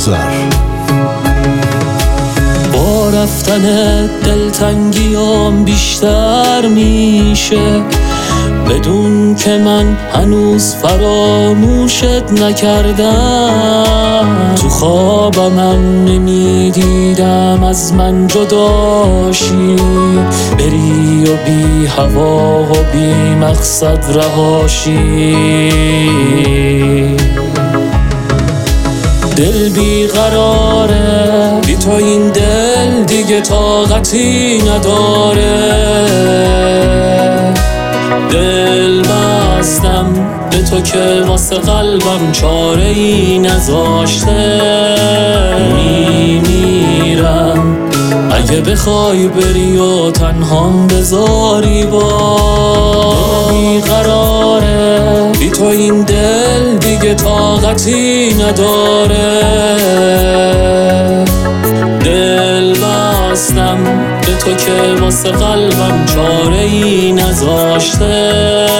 نظر. با رفتن دلتنگیام بیشتر میشه، بدون که من هنوز فراموشت نکردم. تو خوابم نمیدیدم از من جداشی، بری و بی هوا و بی مقصد رهاشی. دل بی قراره، بی تو این دل دیگه طاقتی نداره. دل بستم به تو که واسه قلبم چاره ای نذاشته. میمیرم اگه بخوای بری و تنهام بذاری. با بی قراره، بی تو این دل دیگه طاقتی نداره. دل بستم به تو که واسه قلبم چاره ای نذاشته.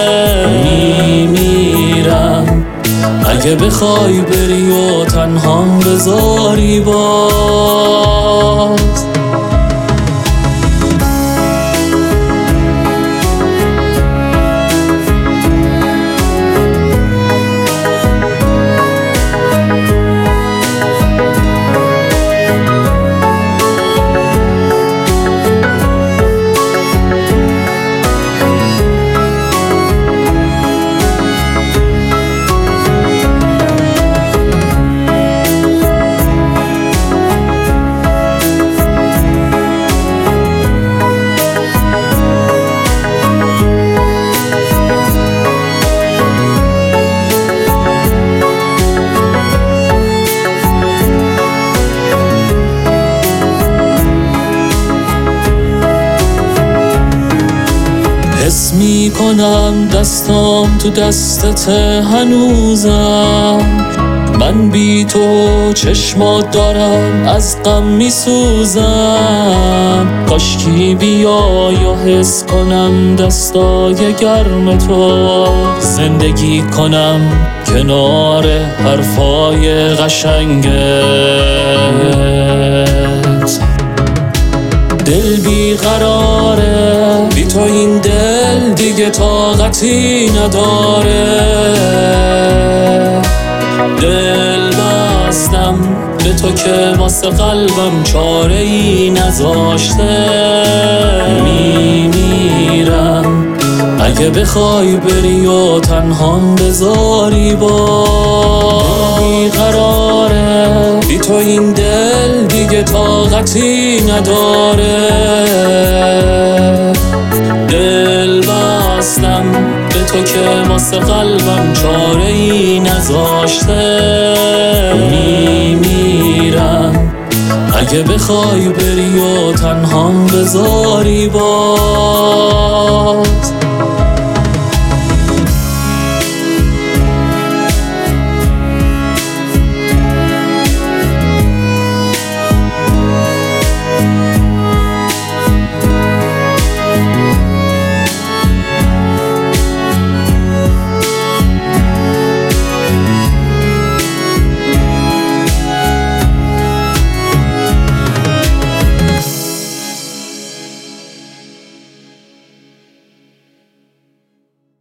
میمیرم اگه بخوای بری و تنهام بذاری باز. حس میکنم دستام تو دستت هنوزم. من بی تو چشمات دارم از غم میسوزم. کاشکی بیای و حس کنم دستای گرم تو، زندگی کنم کنار حرفای قشنگت. دل بی قراره، بی تو این دل دیگه طاقتی نداره. دل بستم به تو که واسه قلبم چاره ای نذاشته. میمیرم اگه بخوای بری و تنهام بذاری. با بی قراره، بی تو این دل دیگه طاقتی نداره. دل بستم به تو که واسه قلبم چاره ای نذاشته. میمیرم اگه بخوای بری و تنهام بذاری باز.